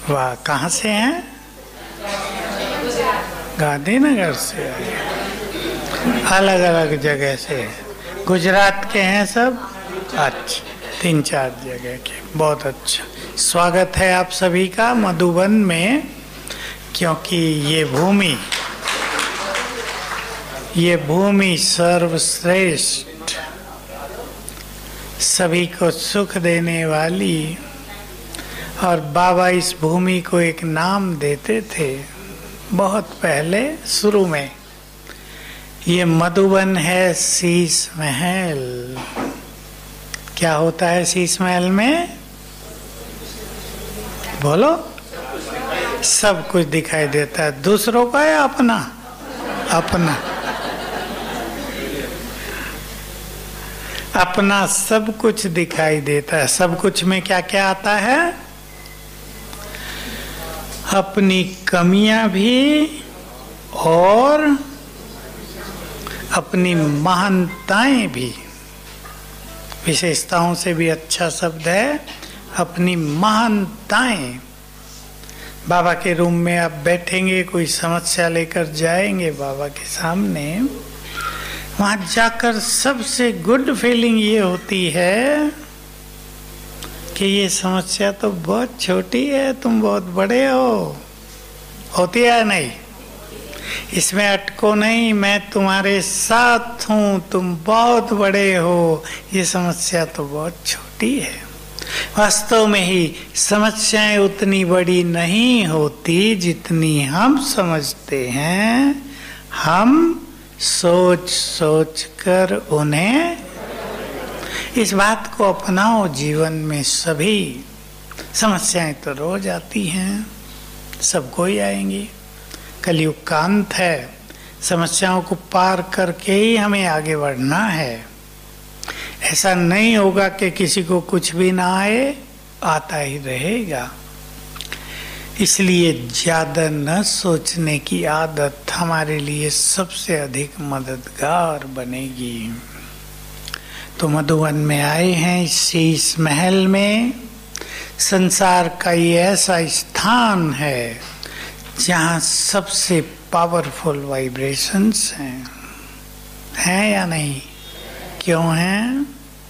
वाह, कहाँ से हैं? गांधीनगर से आए, अलग अलग जगह से। गुजरात के हैं सब? अच्छा, 3-4 जगह के, बहुत अच्छा। स्वागत है आप सभी का मधुबन में, क्योंकि ये भूमि सर्वश्रेष्ठ, सभी को सुख देने वाली। और बाबा इस भूमि को एक नाम देते थे बहुत पहले, शुरू में। ये मधुबन है शीश महल। क्या होता है शीश महल में? बोलो। सब कुछ दिखाई देता है, दूसरों का या अपना? अपना। अपना सब कुछ दिखाई देता है। सब कुछ में क्या क्या आता है? अपनी कमियां भी और अपनी महानताएं भी। विशेषताओं से भी अच्छा शब्द है अपनी महानताएं। बाबा के रूम में आप बैठेंगे, कोई समस्या लेकर जाएंगे बाबा के सामने, वहां जाकर सबसे गुड फीलिंग ये होती है कि ये समस्या तो बहुत छोटी है, तुम बहुत बड़े हो। होती है नहीं? इसमें अटको नहीं, मैं तुम्हारे साथ हूं, तुम बहुत बड़े हो। ये समस्या तो बहुत छोटी है। वास्तव में ही समस्याएं उतनी बड़ी नहीं होती जितनी हम समझते हैं। हम सोच सोच कर उन्हें, इस बात को अपनाओ जीवन में। सभी समस्याएं तो रोज आती हैं, सबको ही आएंगी। कलयुग का अंत है, समस्याओं को पार करके ही हमें आगे बढ़ना है। ऐसा नहीं होगा कि किसी को कुछ भी ना आए, आता ही रहेगा। इसलिए ज्यादा न सोचने की आदत हमारे लिए सबसे अधिक मददगार बनेगी। तो मधुबन में आए हैं, शीश महल में। संसार का ये ऐसा स्थान है जहाँ सबसे पावरफुल वाइब्रेशंस हैं या नहीं? क्यों हैं?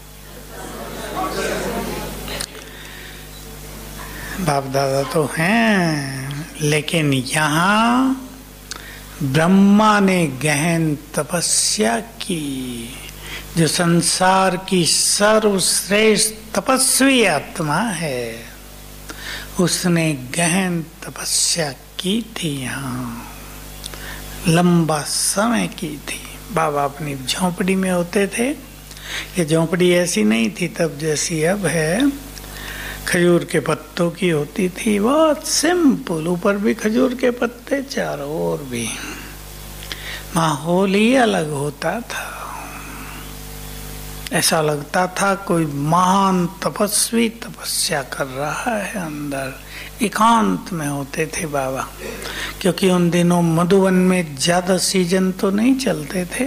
बाप दादा तो हैं, लेकिन यहाँ ब्रह्मा ने गहन तपस्या की। जो संसार की सर्वश्रेष्ठ तपस्वी आत्मा है, उसने गहन तपस्या की थी। यहाँ लंबा समय की थी। बाबा अपनी झोंपड़ी में होते थे। ये झोंपड़ी ऐसी नहीं थी तब जैसी अब है, खजूर के पत्तों की होती थी, बहुत सिंपल। ऊपर भी खजूर के पत्ते, चारों ओर भी। माहौल ही अलग होता था। ऐसा लगता था कोई महान तपस्वी तपस्या कर रहा है अंदर। एकांत में होते थे बाबा, क्योंकि उन दिनों मधुबन में ज्यादा सीजन तो नहीं चलते थे।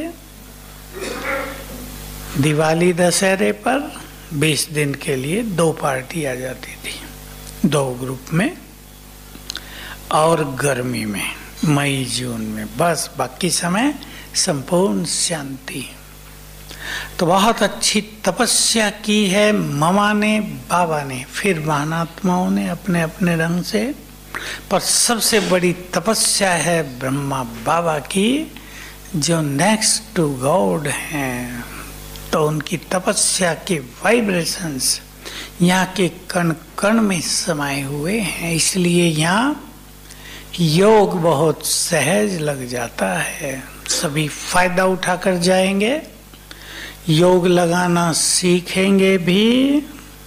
दिवाली दशहरे पर 20 दिन के लिए 2 पार्टी आ जाती थी, 2 ग्रुप में। और गर्मी में मई जून में, बस बाकी समय संपूर्ण शांति। तो बहुत अच्छी तपस्या की है मामा ने, बाबा ने, फिर महानात्माओं ने अपने अपने रंग से। पर सबसे बड़ी तपस्या है ब्रह्मा बाबा की, जो नेक्स्ट टू गॉड हैं। तो उनकी तपस्या के वाइब्रेशंस यहाँ के कण कण में समाये हुए हैं। इसलिए यहाँ योग बहुत सहज लग जाता है। सभी फायदा उठाकर जाएंगे, योग लगाना सीखेंगे भी।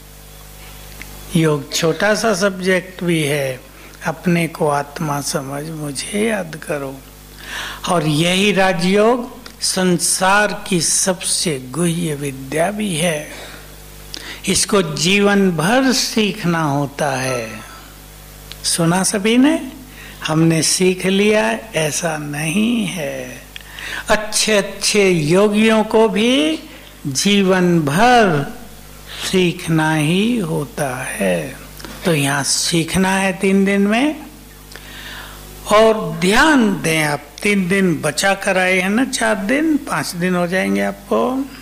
योग छोटा सा सब्जेक्ट भी है। अपने को आत्मा समझ, मुझे याद करो। और यही राजयोग संसार की सबसे गुह्य विद्या भी है। इसको जीवन भर सीखना होता है। सुना सभी ने? हमने सीख लिया, ऐसा नहीं है। अच्छे अच्छे योगियों को भी जीवन भर सीखना ही होता है। तो यहाँ सीखना है 3 दिन में। और ध्यान दें आप, 3 दिन बचा कर आए हैं ना, 4 दिन 5 दिन हो जाएंगे आपको,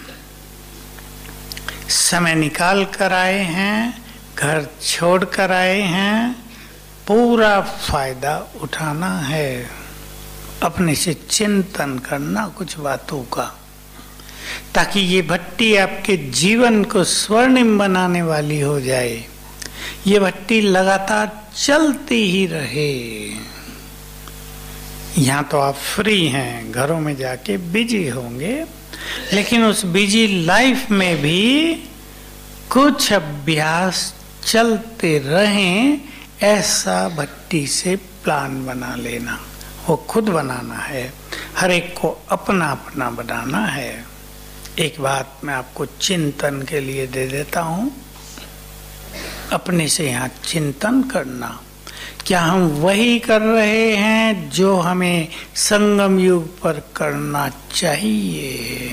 समय निकाल कर आए हैं, घर छोड़ कर आए हैं, पूरा फायदा उठाना है, अपने से चिंतन करना कुछ बातों का, ताकि ये भट्टी आपके जीवन को स्वर्णिम बनाने वाली हो जाए। ये भट्टी लगातार चलती ही रहे। यहाँ तो आप फ्री हैं, घरों में जाके बिजी होंगे, लेकिन उस बिजी लाइफ में भी कुछ अभ्यास चलते रहें, ऐसा भट्टी से प्लान बना लेना। वो खुद बनाना है, हर एक को अपना अपना बनाना है। एक बात मैं आपको चिंतन के लिए दे देता हूँ, अपने से यहाँ चिंतन करना, क्या हम वही कर रहे हैं जो हमें संगम युग पर करना चाहिए?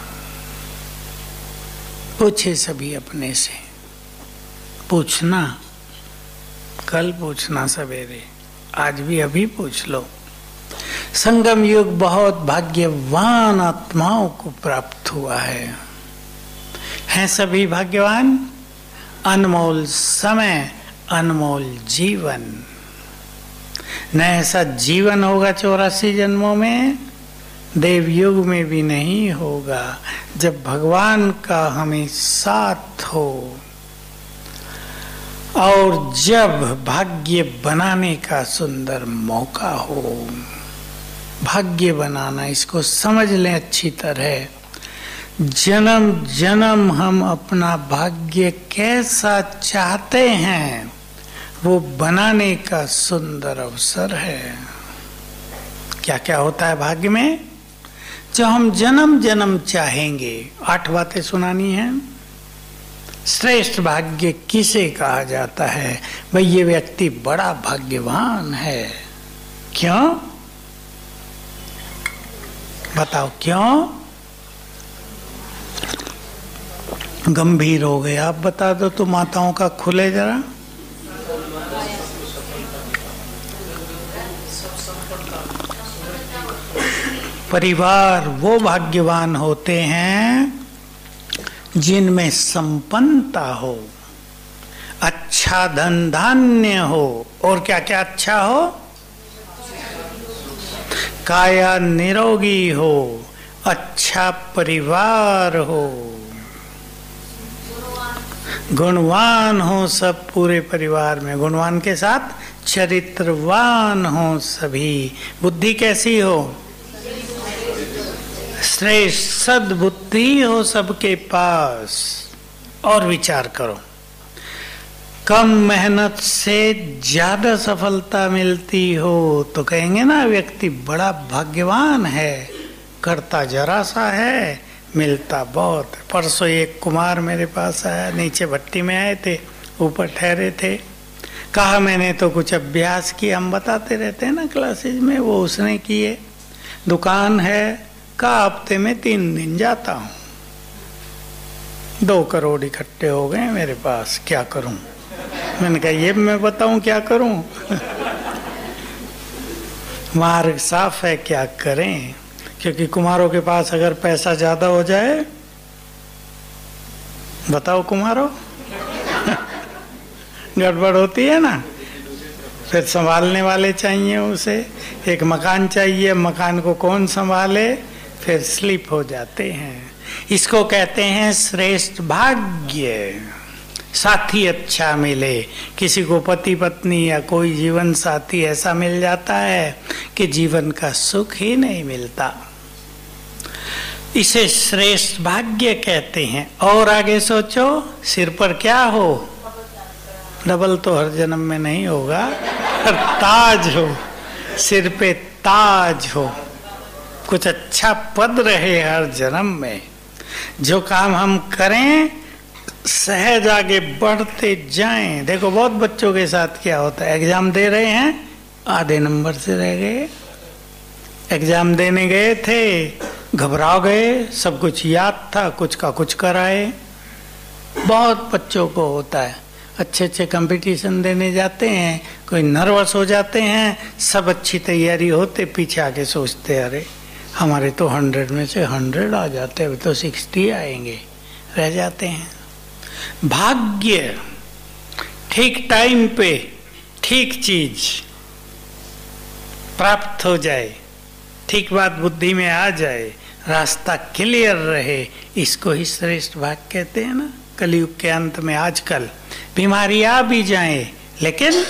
पूछे सभी अपने से, पूछना, कल पूछना सवेरे, आज भी अभी पूछ लो। संगम युग बहुत भाग्यवान आत्माओं को प्राप्त हुआ है। हैं सभी भाग्यवान? अनमोल समय, अनमोल जीवन। न ऐसा जीवन होगा 84 जन्मों में, देव युग में भी नहीं होगा, जब भगवान का हमें साथ हो और जब भाग्य बनाने का सुंदर मौका हो। भाग्य बनाना, इसको समझ लें अच्छी तरह। जन्म जन्म हम अपना भाग्य कैसा चाहते हैं, वो बनाने का सुंदर अवसर है। क्या क्या होता है भाग्य में जो हम जन्म जन्म चाहेंगे? 8 बातें सुनानी है। श्रेष्ठ भाग्य किसे कहा जाता है? भाई ये व्यक्ति बड़ा भाग्यवान है। क्यों? बताओ क्यों? गंभीर हो गए आप, बता दो तो माताओं का खुले जरा। परिवार वो भाग्यवान होते हैं जिनमें संपन्नता हो, अच्छा धन धान्य हो, और क्या क्या अच्छा हो? काया निरोगी हो, अच्छा परिवार हो, गुणवान हो सब पूरे परिवार में, गुणवान के साथ चरित्रवान हो सभी, बुद्धि कैसी हो? श्रेष्ठ सद्बुद्धि हो सबके पास। और विचार करो, कम मेहनत से ज्यादा सफलता मिलती हो तो कहेंगे ना व्यक्ति बड़ा भाग्यवान है, करता जरा सा है, मिलता बहुत। परसों एक कुमार मेरे पास आया, नीचे भट्टी में आए थे, ऊपर ठहरे थे। कहा मैंने तो कुछ अभ्यास किया, हम बताते रहते हैं ना क्लासेज में, वो उसने किए। दुकान है, का हफ्ते में 3 दिन जाता हूँ, 2 करोड़ इकट्ठे हो गए मेरे पास, क्या करूं? मैंने कहा ये मैं बताऊं क्या करूं? मार्ग साफ है, क्या करें? क्योंकि कुमारों के पास अगर पैसा ज्यादा हो जाए, बताओ कुमारों, गड़बड़ होती है ना, फिर संभालने वाले चाहिए उसे, एक मकान चाहिए, मकान को कौन संभाले, फिर स्लिप हो जाते हैं। इसको कहते हैं श्रेष्ठ भाग्य। साथी अच्छा मिले, किसी को पति पत्नी या कोई जीवन साथी ऐसा मिल जाता है कि जीवन का सुख ही नहीं मिलता, इसे श्रेष्ठ भाग्य कहते हैं। और आगे सोचो, सिर पर क्या हो? डबल तो हर जन्म में नहीं होगा, पर ताज हो, सिर पे ताज हो, कुछ अच्छा पद रहे हर जन्म में। जो काम हम करें सहज आगे बढ़ते जाएं। देखो बहुत बच्चों के साथ क्या होता है, एग्जाम दे रहे हैं, आधे नंबर से रह गए। एग्जाम देने गए थे, घबरा गए, सब कुछ याद था, कुछ का कुछ कराए। बहुत बच्चों को होता है। अच्छे अच्छे कंपटीशन देने जाते हैं, कोई नर्वस हो जाते हैं, सब अच्छी तैयारी होते पीछे आके सोचते अरे हमारे तो 100 में से 100 आ जाते, अभी तो 60 आएंगे, रह जाते हैं। भाग्य ठीक टाइम पे ठीक चीज प्राप्त हो जाए, ठीक बात बुद्धि में आ जाए, रास्ता क्लियर रहे, इसको ही श्रेष्ठ भाग्य कहते हैं ना। कलयुग के अंत में आजकल बीमारी आ भी जाए लेकिन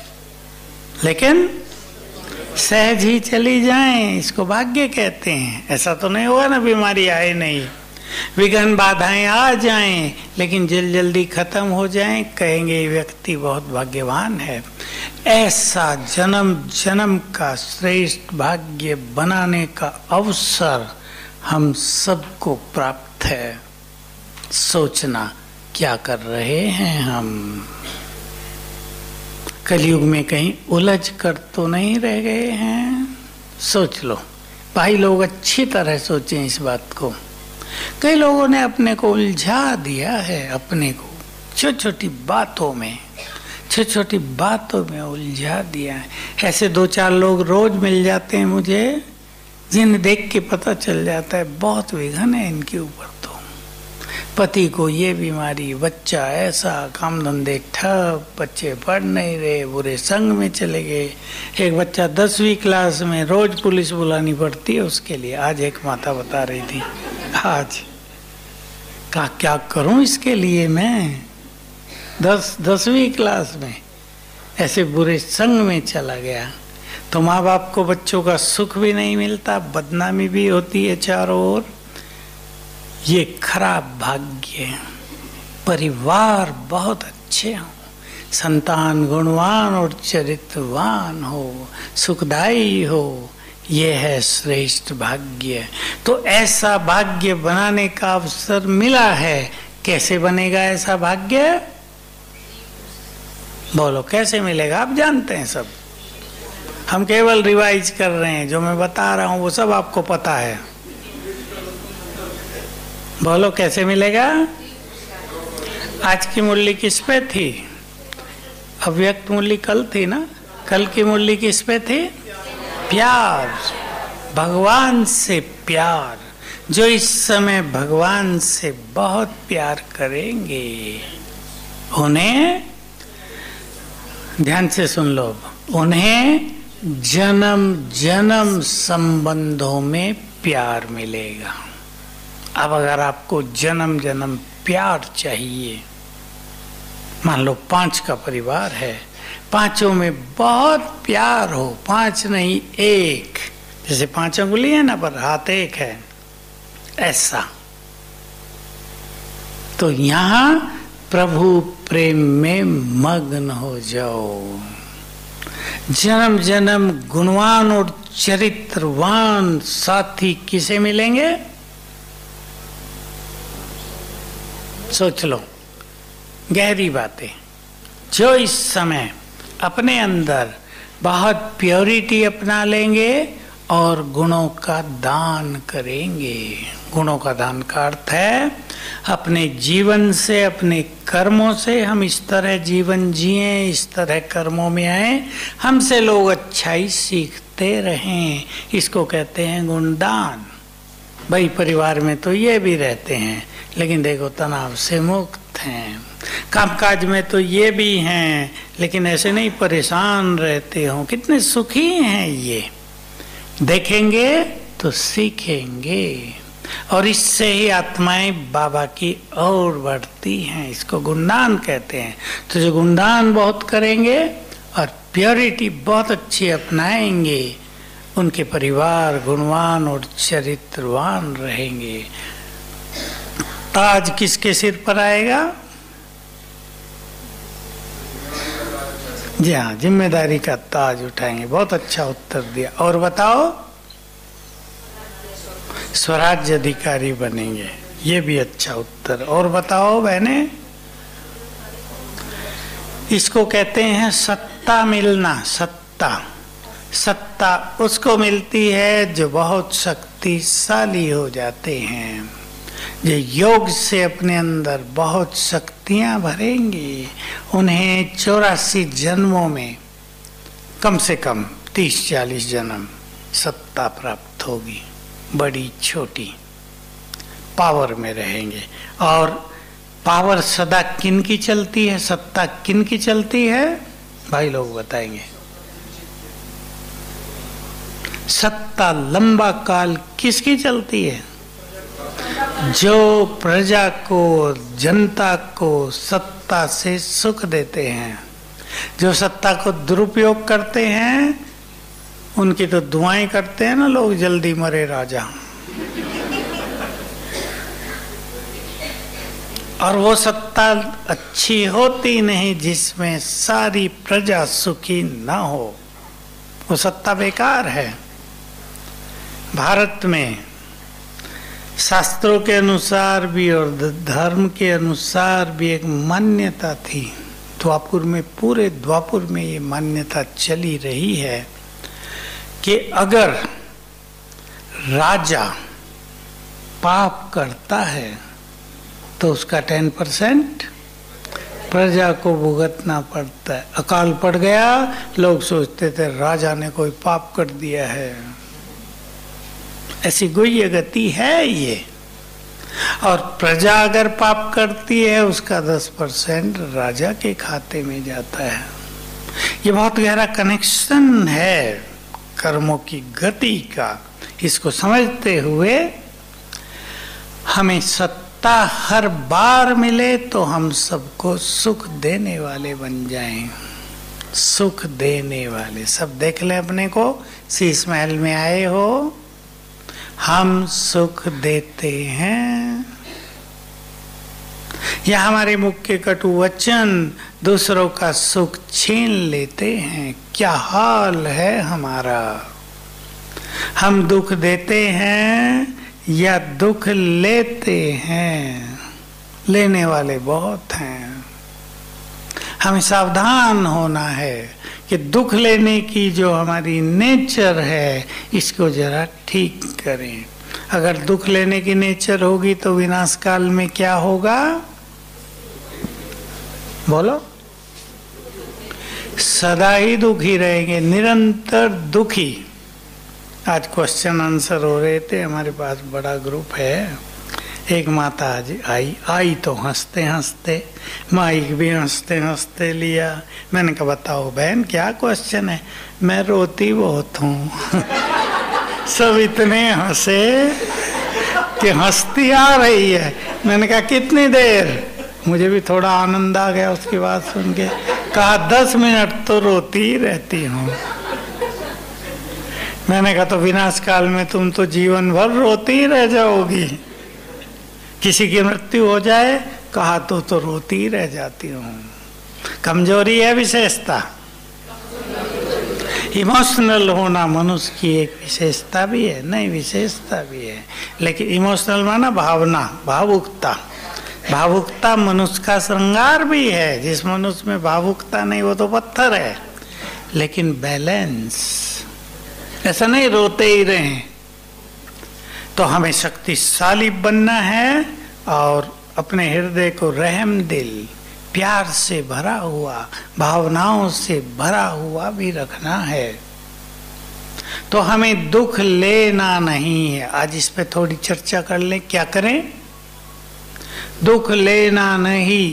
सहज ही चली जाएं, इसको भाग्य कहते हैं। ऐसा तो नहीं होगा ना बीमारी आए नहीं, विघ्न बाधाएं आ जाएं लेकिन जल्दी खत्म हो जाएं, कहेंगे ये व्यक्ति बहुत भाग्यवान है। ऐसा जन्म जन्म का श्रेष्ठ भाग्य बनाने का अवसर हम सबको प्राप्त है। सोचना क्या कर रहे हैं हम, कलयुग में कहीं उलझ कर तो नहीं रह गए हैं। सोच लो भाई लोग, अच्छी तरह सोचें इस बात को। कई लोगों ने अपने को उलझा दिया है, अपने को छोटी छोटी बातों में उलझा दिया है। ऐसे 2-4 लोग रोज मिल जाते हैं मुझे, जिन्हें देख के पता चल जाता है बहुत विघन है इनके ऊपर। तो पति को ये बीमारी, बच्चा ऐसा, काम धंधे ठप, बच्चे पढ़ नहीं रहे, बुरे संग में चले गए। एक बच्चा 10वीं क्लास में, रोज पुलिस बुलानी पड़ती है उसके लिए। आज एक माता बता रही थी, आज क्या करूं इसके लिए मैं, 10वीं क्लास में ऐसे बुरे संग में चला गया। तो माँ बाप को बच्चों का सुख भी नहीं मिलता, बदनामी भी होती है चारों ओर। ये खराब भाग्य है। परिवार बहुत अच्छे हो, संतान गुणवान और चरित्रवान हो, सुखदायी हो, ये है श्रेष्ठ भाग्य। तो ऐसा भाग्य बनाने का अवसर मिला है। कैसे बनेगा ऐसा भाग्य, बोलो कैसे मिलेगा? आप जानते हैं सब, हम केवल रिवाइज कर रहे हैं। जो मैं बता रहा हूं वो सब आपको पता है। बोलो कैसे मिलेगा? आज की मुरली किस पे थी? अव्यक्त मुरली कल थी ना? कल की मुरली किस पे थी? प्यार, भगवान से प्यार। जो इस समय भगवान से बहुत प्यार करेंगे उन्हें, ध्यान से सुन लो, उन्हें जन्म जन्म संबंधों में प्यार मिलेगा। अब अगर आपको जन्म जन्म प्यार चाहिए, मान लो 5 का परिवार है, 5 में बहुत प्यार हो, 5 नहीं 1, जैसे 5 अंगुली है ना पर हाथ 1 है, ऐसा। तो यहां प्रभु प्रेम में मग्न हो जाओ। जन्म जन्म गुणवान और चरित्रवान साथी किसे मिलेंगे? सोच लो, गहरी बातें। जो इस समय अपने अंदर बहुत प्योरिटी अपना लेंगे और गुणों का दान करेंगे। गुणों का दान का अर्थ है अपने जीवन से, अपने कर्मों से हम इस तरह जीवन जिए, इस तरह कर्मों में आए, हमसे लोग अच्छाई सीखते रहें। इसको कहते हैं गुणदान। भाई परिवार में तो ये भी रहते हैं लेकिन देखो तनाव से मुक्त हैं, कामकाज में तो ये भी हैं लेकिन ऐसे नहीं परेशान रहते हो, कितने सुखी हैं ये। देखेंगे तो सीखेंगे और इससे ही आत्माएं बाबा की ओर बढ़ती हैं। इसको गुणदान कहते हैं। तो जो गुणदान बहुत करेंगे और प्योरिटी बहुत अच्छी अपनाएंगे, उनके परिवार गुणवान और चरित्रवान रहेंगे। ताज किसके सिर पर आएगा? जी हाँ, जिम्मेदारी का ताज उठाएंगे। बहुत अच्छा उत्तर दिया। और बताओ? स्वराज्य अधिकारी बनेंगे। ये भी अच्छा उत्तर। और बताओ बहने? इसको कहते हैं सत्ता मिलना। सत्ता, सत्ता उसको मिलती है जो बहुत शक्तिशाली हो जाते हैं, जो योग से अपने अंदर बहुत शक्तियां भरेंगे, उन्हें 84 जन्मों में कम से कम 30-40 जन्म सत्ता प्राप्त होगी, बड़ी छोटी पावर में रहेंगे। और पावर सदा किन की चलती है, सत्ता किन की चलती है, भाई लोग बताएंगे। सत्ता लंबा काल किसकी चलती है? जो प्रजा को, जनता को सत्ता से सुख देते हैं। जो सत्ता को दुरुपयोग करते हैं उनकी तो दुआएं करते हैं ना लोग, जल्दी मरे राजा। और वो सत्ता अच्छी होती नहीं जिसमें सारी प्रजा सुखी ना हो, वो सत्ता बेकार है। भारत में शास्त्रों के अनुसार भी और धर्म के अनुसार भी एक मान्यता थी, द्वापुर में, पूरे द्वापुर में ये मान्यता चली रही है कि अगर राजा पाप करता है तो उसका 10% प्रजा को भुगतना पड़ता है। अकाल पड़ गया, लोग सोचते थे राजा ने कोई पाप कर दिया है। ऐसी गुह्य गति है ये। और प्रजा अगर पाप करती है उसका 10% राजा के खाते में जाता है। ये बहुत गहरा कनेक्शन है कर्मों की गति का। इसको समझते हुए हमें सत्ता हर बार मिले तो हम सबको सुख देने वाले बन जाएं, सुख देने वाले। सब देख ले अपने को, शीश महल में आए हो, हम सुख देते हैं या हमारे मुख के कटु वचन दूसरों का सुख छीन लेते हैं? क्या हाल है हमारा। हम दुख देते हैं या दुख लेते हैं? लेने वाले बहुत हैं। हमें सावधान होना है कि दुख लेने की जो हमारी नेचर है इसको जरा ठीक करें। अगर दुख लेने की नेचर होगी तो विनाश काल में क्या होगा, बोलो? सदा ही दुखी रहेंगे, निरंतर दुखी। आज क्वेश्चन आंसर हो रहे थे, हमारे पास बड़ा ग्रुप है। एक माता आज आई तो हंसते हंसते, माइक भी हंसते हंसते लिया। मैंने कहा बताओ बहन क्या क्वेश्चन है? मैं रोती बहुत हूँ। सब इतने हंसे कि हंसती आ रही है। मैंने कहा कितनी देर? मुझे भी थोड़ा आनंद आ गया उसकी बात सुन के। कहा 10 मिनट तो रोती ही रहती हूँ। मैंने कहा तो विनाश काल में तुम तो जीवन भर रोती ही रह जाओगी। किसी की मृत्यु हो जाए, कहा तो रोती ही रह जाती हूँ। कमजोरी है विशेषता। इमोशनल होना मनुष्य की एक विशेषता भी है, नहीं विशेषता भी है। लेकिन इमोशनल माना भावना, भावुकता। भावुकता मनुष्य का श्रृंगार भी है। जिस मनुष्य में भावुकता नहीं वो तो पत्थर है। लेकिन बैलेंस, ऐसा नहीं रोते ही रहें। तो हमें शक्तिशाली बनना है और अपने हृदय को रहम दिल, प्यार से भरा हुआ, भावनाओं से भरा हुआ भी रखना है। तो हमें दुख लेना नहीं है। आज इस पे थोड़ी चर्चा कर लें। क्या करें? दुख लेना नहीं।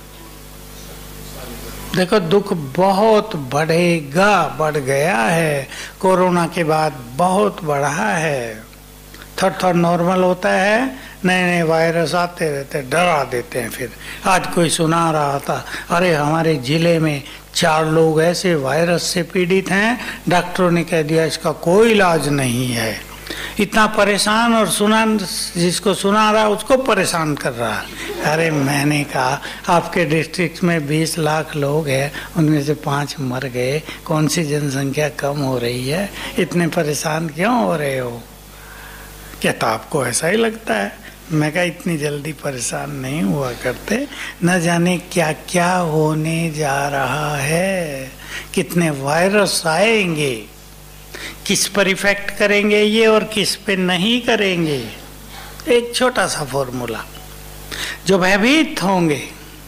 देखो दुख बहुत बढ़ेगा, बढ़ गया है। कोरोना के बाद बहुत बढ़ा है। थोड़ा नॉर्मल होता है, नए नए वायरस आते रहते, डरा देते हैं। फिर आज कोई सुना रहा था, अरे हमारे जिले में 4 लोग ऐसे वायरस से पीड़ित हैं, डॉक्टरों ने कह दिया इसका कोई इलाज नहीं है। इतना परेशान, और जिसको सुना रहा उसको परेशान कर रहा। अरे मैंने कहा आपके डिस्ट्रिक्ट में 20 लाख लोग हैं, उनमें से 5 मर गए, कौन सी जनसंख्या कम हो रही है? इतने परेशान क्यों हो रहे हो? कहता आपको ऐसा ही लगता है। मैं कहा इतनी जल्दी परेशान नहीं हुआ करते, न जाने क्या क्या होने जा रहा है। कितने वायरस आएंगे, किस पर इफेक्ट करेंगे ये और किस पे नहीं करेंगे। एक छोटा सा फॉर्मूला। जो भयभीत होंगे,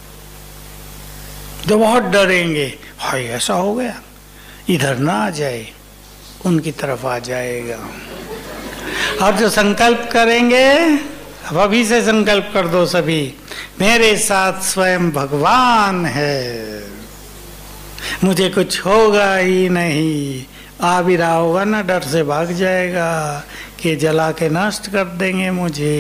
जो बहुत डरेंगे, हाय ऐसा हो गया, इधर ना आ जाए, उनकी तरफ आ जाएगा। और जो संकल्प करेंगे, अब अभी से संकल्प कर दो सभी, मेरे साथ स्वयं भगवान है, मुझे कुछ होगा ही नहीं। आ भी रहा होगा ना, डर से भाग जाएगा कि जला के नष्ट कर देंगे मुझे।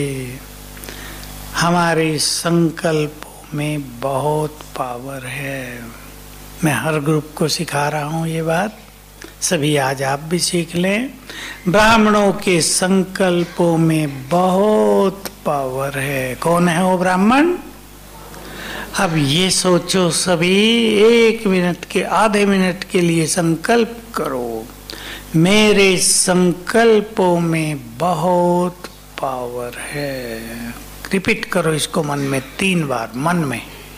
हमारे संकल्पों में बहुत पावर है। मैं हर ग्रुप को सिखा रहा हूँ ये बात, सभी आज आप भी सीख लें। ब्राह्मणों के संकल्पों में बहुत पावर है। कौन है वो ब्राह्मण? अब ये सोचो सभी, 1 मिनट के, आधे मिनट के लिए संकल्प करो, मेरे संकल्पों में बहुत पावर है। रिपीट करो इसको मन में 3 बार, मन में।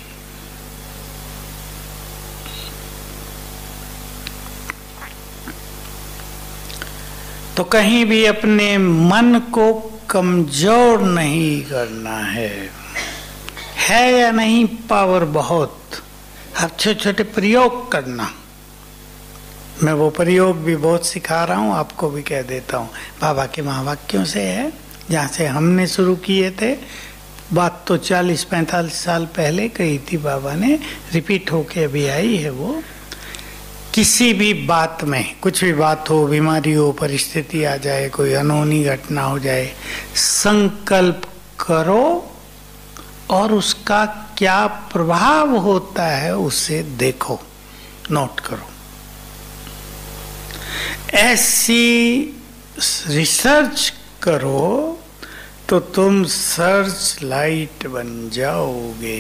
तो कहीं भी अपने मन को कमजोर नहीं करना है या नहीं? पावर बहुत। अब छोटे छोटे प्रयोग करना, मैं वो प्रयोग भी बहुत सिखा रहा हूँ, आपको भी कह देता हूँ। बाबा के महावाक्यों से है, जहाँ से हमने शुरू किए थे। बात तो 40-45 साल पहले कही थी बाबा ने, रिपीट होके अभी आई है वो। किसी भी बात में, कुछ भी बात हो, बीमारी हो, परिस्थिति आ जाए, कोई अनहोनी घटना हो जाए, संकल्प करो और उसका क्या प्रभाव होता है उसे देखो, नोट करो। ऐसी रिसर्च करो तो तुम सर्च लाइट बन जाओगे।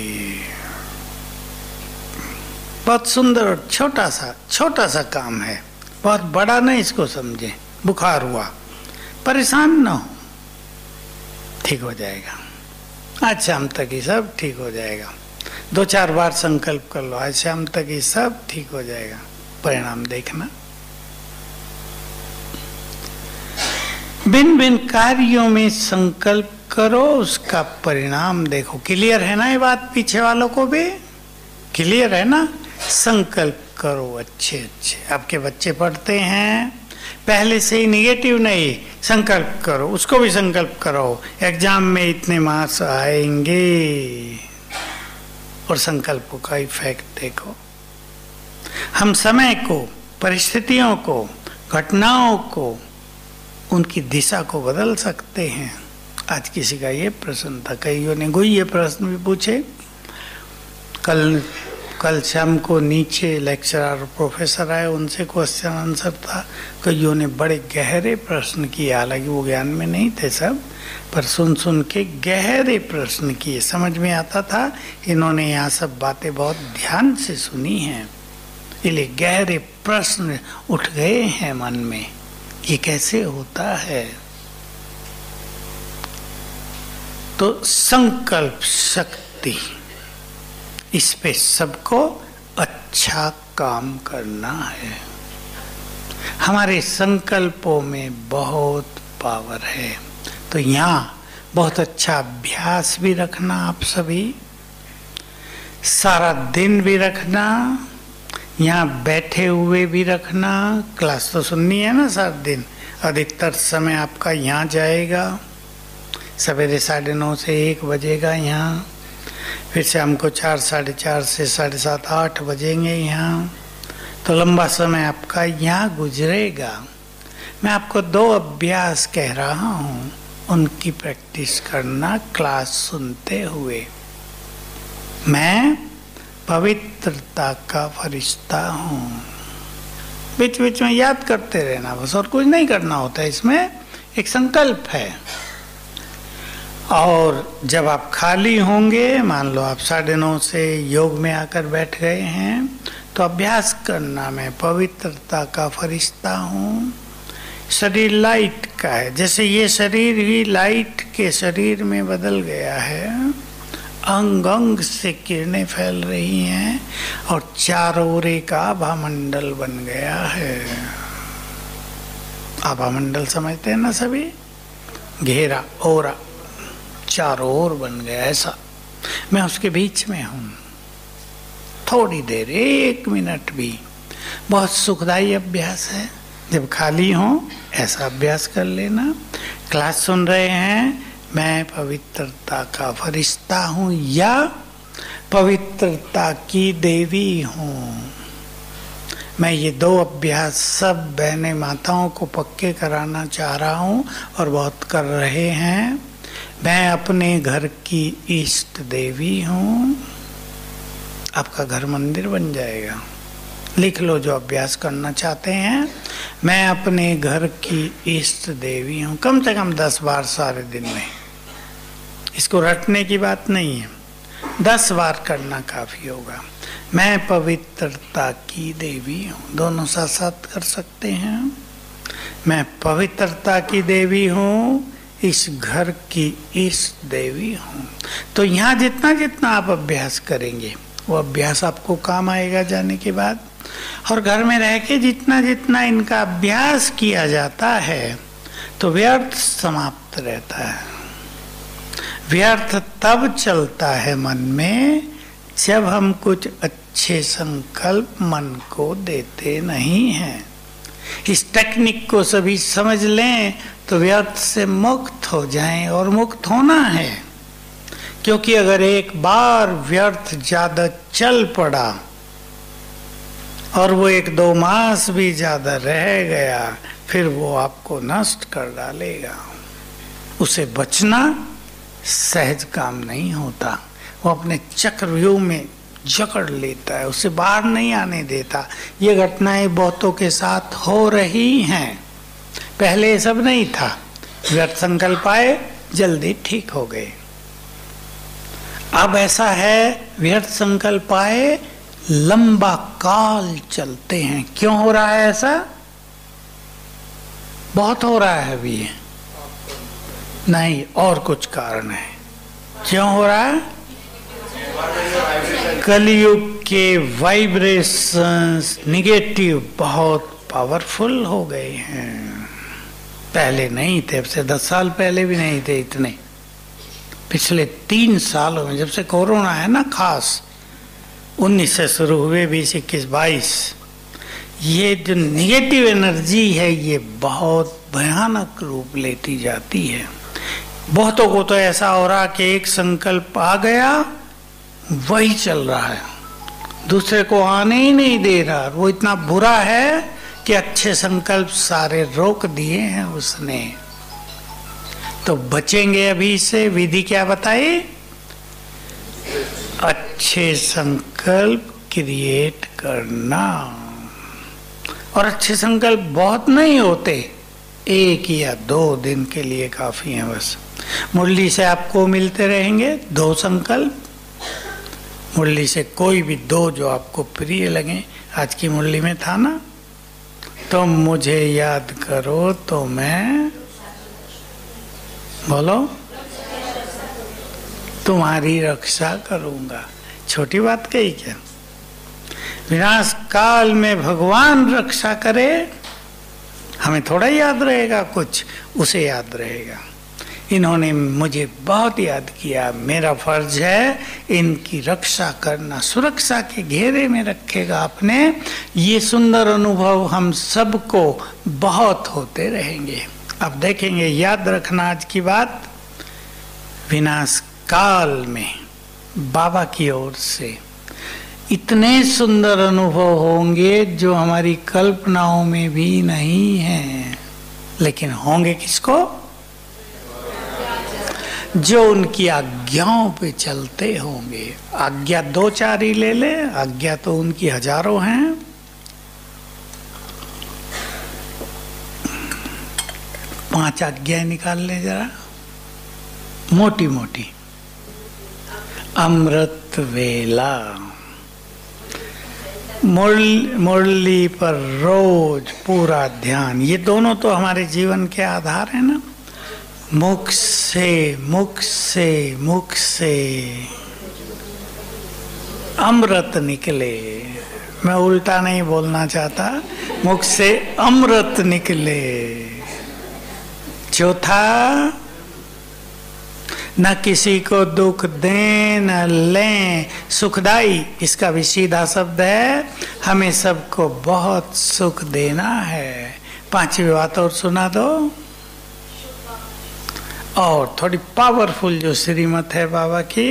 बहुत सुंदर और छोटा सा काम है, बहुत बड़ा नहीं इसको समझे। बुखार हुआ, परेशान ना हो, ठीक हो जाएगा। आज शाम तक ही सब ठीक हो जाएगा। 2-4 बार संकल्प कर लो, आज शाम तक ही सब ठीक हो जाएगा, परिणाम देखना। भिन्न भिन्न कार्यों में संकल्प करो, उसका परिणाम देखो। क्लियर है ना ये बात? पीछे वालों को भी क्लियर है ना? संकल्प करो अच्छे अच्छे। आपके बच्चे पढ़ते हैं, पहले से ही निगेटिव नहीं, संकल्प करो, उसको भी संकल्प करो, एग्जाम में इतने मार्क्स आएंगे, और संकल्पों का इफेक्ट देखो। हम समय को, परिस्थितियों को, घटनाओं को, उनकी दिशा को बदल सकते हैं। आज किसी का ये प्रश्न था, कईयों ने ये प्रश्न भी पूछे। कल शाम को नीचे लेक्चरर प्रोफेसर आए, उनसे क्वेश्चन आंसर था। कईयों ने बड़े गहरे प्रश्न किए, हालांकि वो ज्ञान में नहीं थे सब, पर सुन के गहरे प्रश्न किए, समझ में आता था। इन्होंने यहाँ सब बातें बहुत ध्यान से सुनी हैं, इसलिए गहरे प्रश्न उठ गए हैं मन में, ये कैसे होता है। तो संकल्प शक्ति, इस पे सबको अच्छा काम करना है। हमारे संकल्पों में बहुत पावर है। तो यहाँ बहुत अच्छा अभ्यास भी रखना, आप सभी सारा दिन भी रखना, यहाँ बैठे हुए भी रखना। क्लास तो सुननी है ना सारा दिन, अधिकतर समय आपका यहाँ जाएगा। सवेरे 9:30 से 1 बजेगा यहाँ, फिर शाम को 4, 4:30 से 7:30, 8 बजेंगे यहाँ। तो लंबा समय आपका यहाँ गुजरेगा। मैं आपको 2 अभ्यास कह रहा हूँ, उनकी प्रैक्टिस करना क्लास सुनते हुए। मैं पवित्रता का फरिश्ता हूँ, बीच बीच में याद करते रहना बस, और कुछ नहीं करना होता। इसमें एक संकल्प है। और जब आप खाली होंगे, मान लो आप 9:30 से योग में आकर बैठ गए हैं, तो अभ्यास करना, मैं पवित्रता का फरिश्ता हूँ। शरीर लाइट का है, जैसे ये शरीर ही लाइट के शरीर में बदल गया है। अंग अंग से किरणें फैल रही हैं और चारों ओर एक आभामंडल बन गया है। आभामंडल समझते हैं ना सभी? घेरा, ओरा, चारों ओर बन गया, ऐसा मैं उसके बीच में हूं। थोड़ी देर, 1 मिनट भी बहुत सुखदायी अभ्यास है। जब खाली हो ऐसा अभ्यास कर लेना। क्लास सुन रहे हैं, मैं पवित्रता का फरिश्ता हूं या पवित्रता की देवी हूं। मैं ये 2 अभ्यास सब बहने माताओं को पक्के कराना चाह रहा हूं और बहुत कर रहे हैं। मैं अपने घर की इष्ट देवी हूं। आपका घर मंदिर बन जाएगा। लिख लो जो अभ्यास करना चाहते हैं। मैं अपने घर की इष्ट देवी हूं, कम से कम 10 बार सारे दिन में। इसको रटने की बात नहीं है, 10 बार करना काफी होगा। मैं पवित्रता की देवी हूं, दोनों साथ साथ कर सकते हैं। मैं पवित्रता की देवी हूं, इस घर की इष्ट देवी हूं। तो यहाँ जितना जितना आप अभ्यास करेंगे वो अभ्यास आपको काम आएगा जाने के बाद। और घर में रह के जितना जितना इनका अभ्यास किया जाता है तो व्यर्थ समाप्त रहता है। व्यर्थ तब चलता है मन में जब हम कुछ अच्छे संकल्प मन को देते नहीं हैं। इस टेक्निक को सभी समझ लें तो व्यर्थ से मुक्त हो जाएं, और मुक्त होना है। क्योंकि अगर एक बार व्यर्थ ज्यादा चल पड़ा और वो 1-2 मास भी ज्यादा रह गया, फिर वो आपको नष्ट कर डालेगा। उसे बचना सहज काम नहीं होता। वो अपने चक्रव्यूह में जकड़ लेता है, उसे बाहर नहीं आने देता। ये घटनाएं बहुतों के साथ हो रही हैं। पहले ये सब नहीं था, व्यर्थ संकल्प आए जल्दी ठीक हो गए। अब ऐसा है, व्यर्थ संकल्प आए लंबा काल चलते हैं। क्यों हो रहा है ऐसा? बहुत हो रहा है अभी नहीं, और कुछ कारण है। क्यों हो रहा है? कलयुग के वाइब्रेशंस निगेटिव बहुत पावरफुल हो गए हैं। पहले नहीं थे, अब से 10 साल पहले भी नहीं थे इतने। पिछले 3 सालों में, जब से कोरोना है ना, खास 19 से शुरू हुए, 20, 21, 22, ये जो निगेटिव एनर्जी है ये बहुत भयानक रूप लेती जाती है। बहुतों को तो ऐसा हो रहा कि एक संकल्प आ गया वही चल रहा है, दूसरे को आने ही नहीं दे रहा। वो इतना बुरा है कि अच्छे संकल्प सारे रोक दिए हैं उसने। तो बचेंगे अभी से। विधि क्या बताई? अच्छे संकल्प क्रिएट करना। और अच्छे संकल्प बहुत नहीं होते, 1 या 2 दिन के लिए काफी है बस। मुरली से आपको मिलते रहेंगे 2 संकल्प। मुरली से कोई भी 2 जो आपको प्रिय लगे। आज की मुरली में था ना, तुम मुझे याद करो तो मैं, बोलो, तुम्हारी रक्षा करूंगा। छोटी बात कही क्या? विनाश काल में भगवान रक्षा करे, हमें थोड़ा याद रहेगा कुछ, उसे याद रहेगा। इन्होंने मुझे बहुत याद किया, मेरा फर्ज है इनकी रक्षा करना। सुरक्षा के घेरे में रखेगा अपने। ये सुंदर अनुभव हम सबको बहुत होते रहेंगे। अब देखेंगे, याद रखना आज की बात, विनाश काल में बाबा की ओर से इतने सुंदर अनुभव होंगे जो हमारी कल्पनाओं में भी नहीं है। लेकिन होंगे किसको? जो उनकी आज्ञाओं पे चलते होंगे। आज्ञा 2-4 ही ले ले, आज्ञा तो उनकी हजारों हैं। पांच आज्ञाएं निकाल ले जरा, मोटी मोटी। अमृत वेला, मुरली पर रोज पूरा ध्यान, ये दोनों तो हमारे जीवन के आधार है ना। मुख से मुख से मुख से अमृत निकले। मैं उल्टा नहीं बोलना चाहता, मुख से अमृत निकले। चौथा, न किसी को दुख दें न लें, सुखदाई इसका भी सीधा शब्द है, हमें सबको बहुत सुख देना है। पांचवी बात और सुना दो, और थोड़ी पावरफुल जो श्रीमत है बाबा की,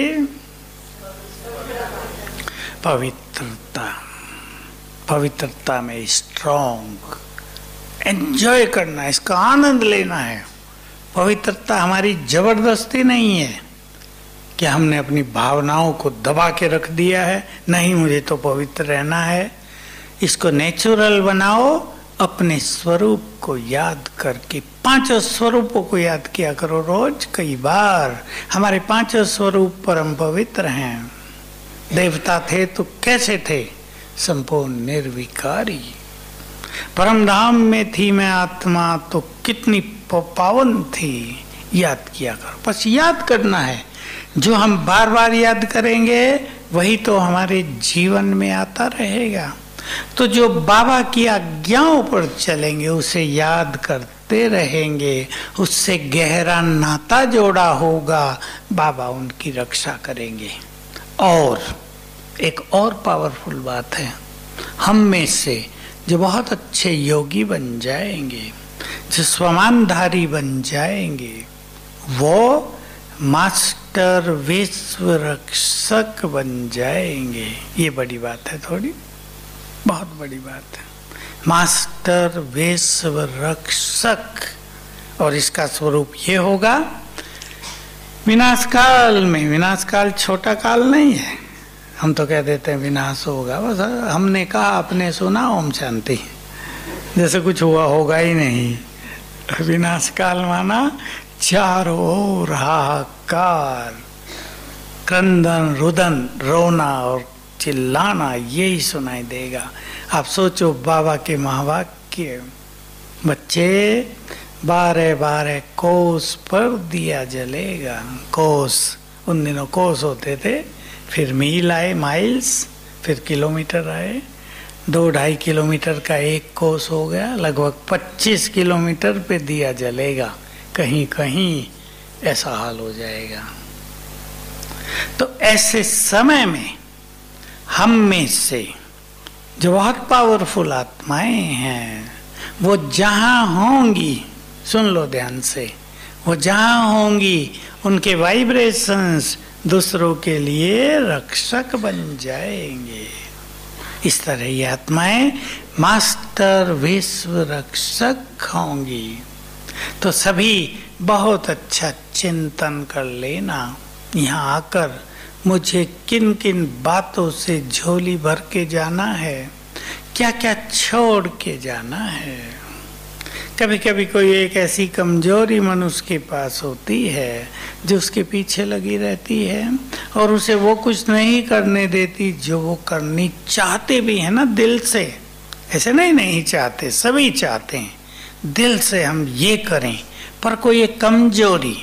पवित्रता। पवित्रता में स्ट्रॉन्ग, एंजॉय करना, इसका आनंद लेना है। पवित्रता हमारी जबरदस्ती नहीं है कि हमने अपनी भावनाओं को दबा के रख दिया है, नहीं मुझे तो पवित्र रहना है। इसको नेचुरल बनाओ, अपने स्वरूप को याद करके। पांचों स्वरूपों को याद किया करो रोज कई बार। हमारे पांचों स्वरूप परम पवित्र हैं। देवता थे तो कैसे थे? संपूर्ण निर्विकारी। परम धाम में थी मैं आत्मा तो कितनी पावन थी। याद किया करो, बस याद करना है। जो हम बार बार याद करेंगे वही तो हमारे जीवन में आता रहेगा। तो जो बाबा की आज्ञाओं पर चलेंगे, उसे याद करते रहेंगे, उससे गहरा नाता जोड़ा होगा, बाबा उनकी रक्षा करेंगे। और एक और पावरफुल बात है, हम में से जो बहुत अच्छे योगी बन जाएंगे, जो स्वमानधारी बन जाएंगे, वो मास्टर विश्व रक्षक बन जाएंगे। ये बड़ी बात है, थोड़ी बहुत बड़ी बात है। मास्टर विश्व रक्षक, और इसका स्वरूप ये होगा विनाश काल में। विनाश काल छोटा काल नहीं है। हम तो कह देते हैं विनाश होगा, बस हमने कहा, आपने सुना, ओम शांति, जैसे कुछ हुआ होगा ही नहीं। विनाश काल माना चारों ओर हाहाकार, क्रंदन, रुदन, रोना और चिल्लाना, यही सुनाई देगा। आप सोचो बाबा के महावाक्य, बच्चे 12-12 कोस पर दिया जलेगा। कोस, उन दिनों कोस होते थे, फिर मील आए, माइल्स, फिर किलोमीटर आए। 2-2.5 किलोमीटर का एक कोस हो गया, लगभग 25 किलोमीटर पे दिया जलेगा। कहीं कहीं ऐसा हाल हो जाएगा। तो ऐसे समय में हम में से जो बहुत पावरफुल आत्माएं हैं, वो जहां होंगी, सुन लो ध्यान से, वो जहां होंगी उनके वाइब्रेशंस दूसरों के लिए रक्षक बन जाएंगे। इस तरह ये आत्माएं मास्टर विश्व रक्षक होंगी। तो सभी बहुत अच्छा चिंतन कर लेना, यहाँ आकर मुझे किन किन बातों से झोली भर के जाना है, क्या क्या छोड़ के जाना है। कभी कभी कोई एक ऐसी कमजोरी मनुष्य के पास होती है जो उसके पीछे लगी रहती है और उसे वो कुछ नहीं करने देती जो वो करनी चाहते भी है ना दिल से। ऐसे नहीं चाहते, सभी चाहते हैं दिल से हम ये करें, पर कोई एक कमजोरी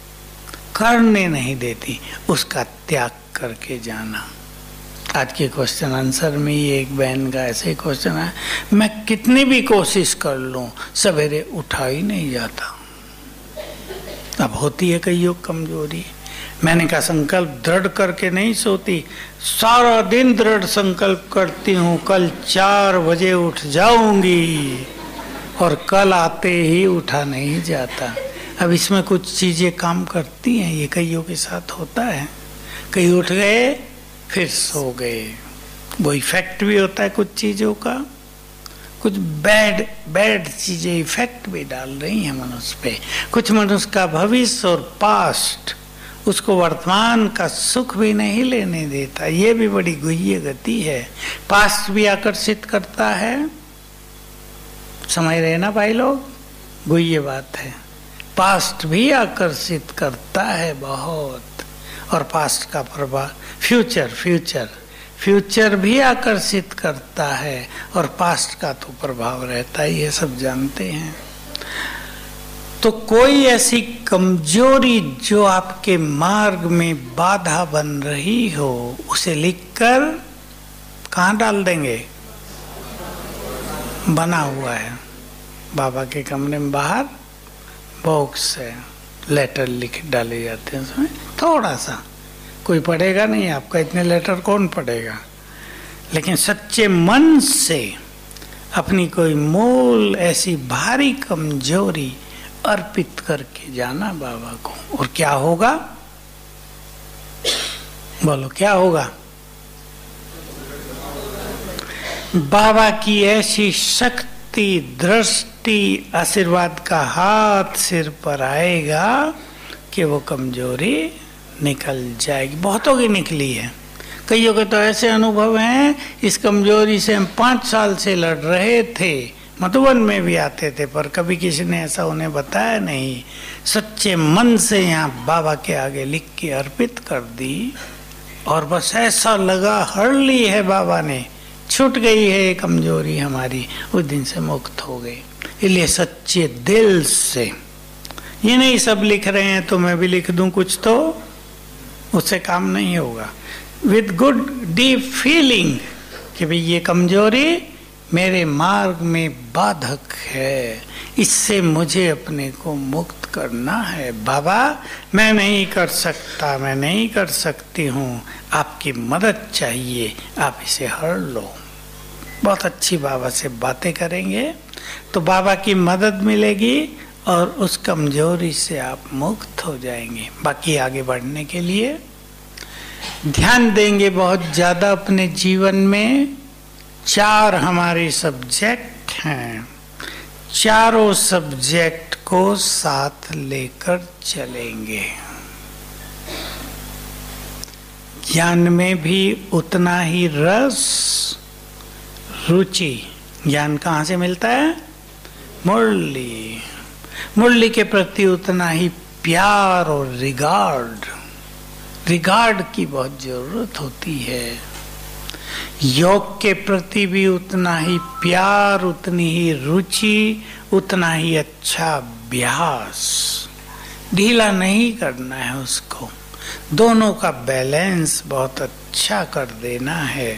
करने नहीं देती, उसका त्याग करके जाना। आज के क्वेश्चन आंसर में ही एक बहन का ऐसे ही क्वेश्चन है, मैं कितनी भी कोशिश कर लूं सवेरे उठा ही नहीं जाता। अब होती है कईयों कमजोरी। मैंने कहा संकल्प दृढ़ करके नहीं सोती, सारा दिन दृढ़ संकल्प करती हूँ कल 4 बजे उठ जाऊंगी, और कल आते ही उठा नहीं जाता। अब इसमें कुछ चीजें काम करती हैं, ये कईयों के साथ होता है। कई उठ गए फिर सो गए, वो इफेक्ट भी होता है कुछ चीजों का। कुछ बैड चीजें इफेक्ट भी डाल रही हैं मनुष्य पे। कुछ मनुष्य का भविष्य और पास्ट उसको वर्तमान का सुख भी नहीं लेने देता, ये भी बड़ी गुह्य गति है। पास्ट भी आकर्षित करता है, समझ रहे ना भाई लोग, गुह्य बात है। पास्ट भी आकर्षित करता है बहुत, और पास्ट का प्रभाव फ्यूचर भी आकर्षित करता है, और पास्ट का तो प्रभाव रहता ही है, सब जानते हैं। तो कोई ऐसी कमजोरी जो आपके मार्ग में बाधा बन रही हो, उसे लिखकर कहाँ डाल देंगे? बना हुआ है बाबा के कमरे में बाहर बॉक्स है, लेटर लिख डाले जाते हैं उसमें, थोड़ा सा, कोई पढ़ेगा नहीं आपका, इतने लेटर कौन पढ़ेगा। लेकिन सच्चे मन से अपनी कोई मूल ऐसी भारी कमजोरी अर्पित करके जाना बाबा को, और क्या होगा, बोलो क्या होगा। बाबा की ऐसी शक्ति, दृष्टि, आशीर्वाद का हाथ सिर पर आएगा कि वो कमजोरी निकल जाएगी। बहुतों की निकली है, कईयों के तो ऐसे अनुभव हैं, इस कमजोरी से हम 5 साल से लड़ रहे थे, मधुबन में भी आते थे, पर कभी किसी ने ऐसा उन्हें बताया नहीं। सच्चे मन से यहाँ बाबा के आगे लिख के अर्पित कर दी, और बस ऐसा लगा हर ली है बाबा ने, छूट गई है ये कमजोरी हमारी, उस दिन से मुक्त हो गई। इसलिए सच्चे दिल से, ये नहीं सब लिख रहे हैं तो मैं भी लिख दूं कुछ, तो उससे काम नहीं होगा। विद गुड डीप फीलिंग कि भाई ये कमजोरी मेरे मार्ग में बाधक है, इससे मुझे अपने को मुक्त करना है। बाबा मैं नहीं कर सकता, मैं नहीं कर सकती हूँ, आपकी मदद चाहिए, आप इसे हर लो। बहुत अच्छी बाबा से बातें करेंगे तो बाबा की मदद मिलेगी और उस कमजोरी से आप मुक्त हो जाएंगे। बाकी आगे बढ़ने के लिए ध्यान देंगे बहुत ज़्यादा अपने जीवन में। 4 हमारे सब्जेक्ट हैं, चारों सब्जेक्ट को साथ लेकर चलेंगे। ज्ञान में भी उतना ही रस, रुचि। ज्ञान कहाँ से मिलता है? मुरली। मुरली के प्रति उतना ही प्यार और रिगार्ड की बहुत जरूरत होती है। योग के प्रति भी उतना ही प्यार, उतनी ही रुचि, उतना ही अच्छा अभ्यास। ढीला नहीं करना है उसको, दोनों का बैलेंस बहुत अच्छा कर देना है।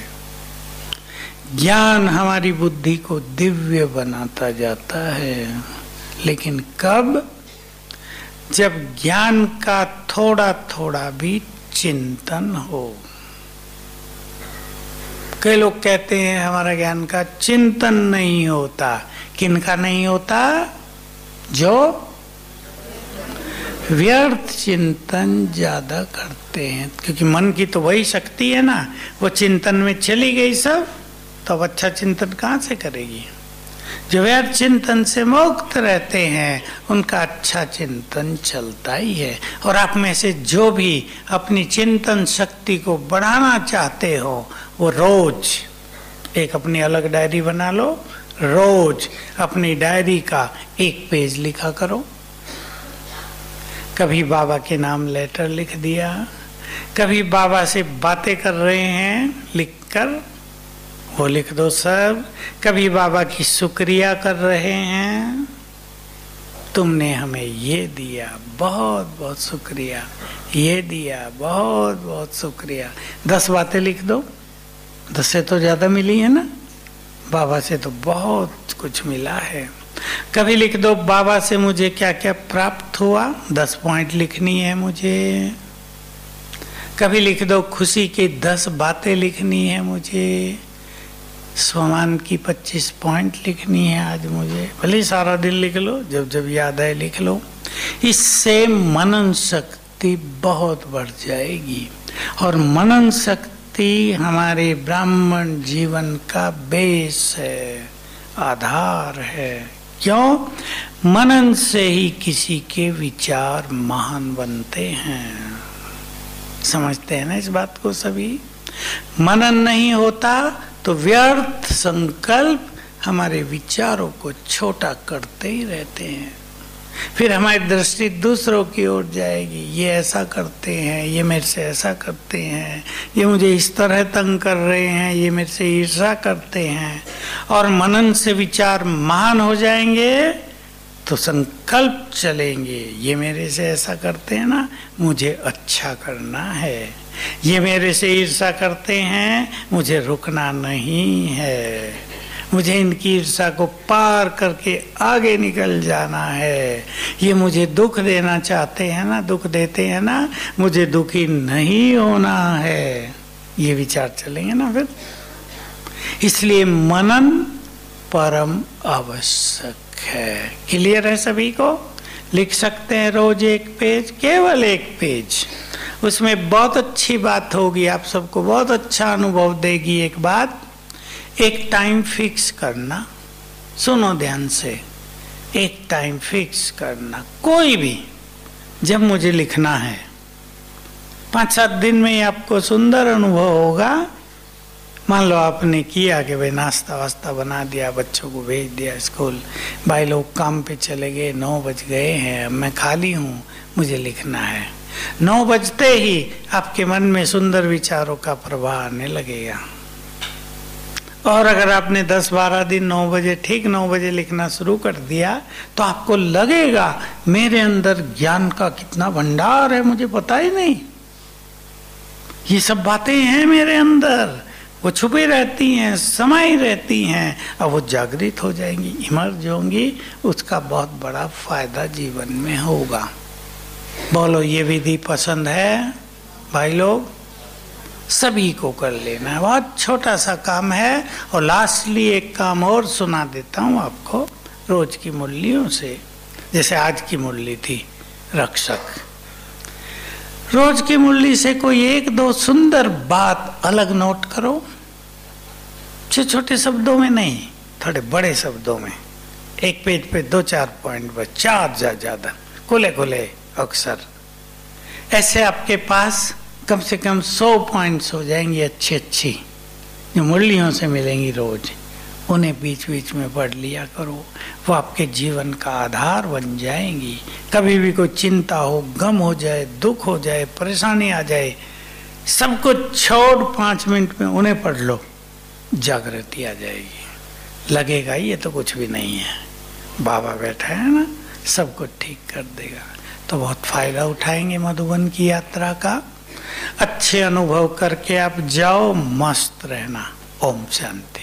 ज्ञान हमारी बुद्धि को दिव्य बनाता जाता है, लेकिन कब? जब ज्ञान का थोड़ा थोड़ा भी चिंतन हो। कई लोग कहते हैं हमारा ज्ञान का चिंतन नहीं होता। किनका नहीं होता? जो व्यर्थ चिंतन ज्यादा करते हैं, क्योंकि मन की तो वही शक्ति है ना, वो चिंतन में चली गई सब, तो अब अच्छा चिंतन कहाँ से करेगी? जो व्यर्थ चिंतन से मुक्त रहते हैं उनका अच्छा चिंतन चलता ही है। और आप में से जो भी अपनी चिंतन शक्ति को बढ़ाना चाहते हो, वो रोज एक अपनी अलग डायरी बना लो, रोज अपनी डायरी का 1 पेज लिखा करो। कभी बाबा के नाम लेटर लिख दिया, कभी बाबा से बातें कर रहे हैं लिखकर वो लिख दो सब। कभी बाबा की शुक्रिया कर रहे हैं, तुमने हमें ये दिया, बहुत बहुत शुक्रिया, ये दिया, बहुत बहुत शुक्रिया। 10 बातें लिख दो, 10 से तो ज्यादा मिली है ना, बाबा से तो बहुत कुछ मिला है। कभी लिख दो बाबा से मुझे क्या क्या प्राप्त हुआ, 10 पॉइंट लिखनी है मुझे। कभी लिख दो खुशी की 10 बातें लिखनी है मुझे। स्वमान की 25 पॉइंट लिखनी है आज मुझे। भले सारा दिन लिख लो, जब जब याद आए लिख लो। इससे मनन शक्ति बहुत बढ़ जाएगी, और मनन शक्ति हमारे ब्राह्मण जीवन का बेस है, आधार है। क्यों? मनन से ही किसी के विचार महान बनते हैं। समझते हैं ना इस बात को सभी? मनन नहीं होता तो व्यर्थ संकल्प हमारे विचारों को छोटा करते ही रहते हैं। फिर हमारी दृष्टि दूसरों की ओर जाएगी, ये ऐसा करते हैं, ये मेरे से ऐसा करते हैं, ये मुझे इस तरह तंग कर रहे हैं, ये मेरे से ईर्ष्या करते हैं। और मनन से विचार महान हो जाएंगे तो संकल्प चलेंगे, ये मेरे से ऐसा करते हैं ना, मुझे अच्छा करना है। ये मेरे से ईर्ष्या करते हैं, मुझे रुकना नहीं है, मुझे इनकी ईर्ष्या को पार करके आगे निकल जाना है। ये मुझे दुख देना चाहते हैं ना, दुख देते हैं ना, मुझे दुखी नहीं होना है। ये विचार चलेंगे ना फिर। इसलिए मनन परम आवश्यक है। क्लियर है सभी को? लिख सकते हैं रोज एक पेज, केवल एक पेज। उसमें बहुत अच्छी बात होगी, आप सबको बहुत अच्छा अनुभव देगी। एक बात, एक टाइम फिक्स करना, सुनो ध्यान से, एक टाइम फिक्स करना, कोई भी, जब मुझे लिखना है। 5-7 दिन में ही आपको सुंदर अनुभव होगा। मान लो आपने किया कि भाई नाश्ता वास्ता बना दिया, बच्चों को भेज दिया स्कूल, भाई लोग काम पे चले गए, 9 बज गए हैं, अब मैं खाली हूँ, मुझे लिखना है। 9 बजते ही आपके मन में सुंदर विचारों का प्रवाह आने लगेगा। और अगर आपने 10-12 दिन 9 बजे, ठीक 9 बजे लिखना शुरू कर दिया, तो आपको लगेगा मेरे अंदर ज्ञान का कितना भंडार है, मुझे पता ही नहीं। ये सब बातें हैं मेरे अंदर, वो छुपी रहती हैं, समाई रहती हैं, और वो जागृत हो जाएंगी, इमर्ज होंगी। उसका बहुत बड़ा फायदा जीवन में होगा। बोलो, ये विधि पसंद है भाई लोग? सभी को कर लेना है, बहुत छोटा सा काम है। और लास्टली एक काम और सुना देता हूँ आपको रोज की मुरलियों से। जैसे आज की मुरली थी रक्षक, रोज की मुरली से कोई 1-2 सुंदर बात अलग नोट करो, छोटे छोटे शब्दों में नहीं, थोड़े बड़े शब्दों में। एक पेज पे 2-4 पॉइंट, बस 4 ज्यादा खुले खुले अक्षर। ऐसे आपके पास कम से कम 100 पॉइंट्स हो जाएंगी अच्छी जो मुरलियों से मिलेंगी रोज। उन्हें बीच बीच में पढ़ लिया करो, वो आपके जीवन का आधार बन जाएंगी। कभी भी कोई चिंता हो, गम हो जाए, दुख हो जाए, परेशानी आ जाए, सब कुछ छोड़ 5 मिनट में उन्हें पढ़ लो, जागृति आ जाएगी। लगेगा ये तो कुछ भी नहीं है, बाबा बैठा है ना, सब कुछ ठीक कर देगा। तो बहुत फायदा उठाएंगे मधुबन की यात्रा का। अच्छे अनुभव करके आप जाओ, मस्त रहना। ओम शांति।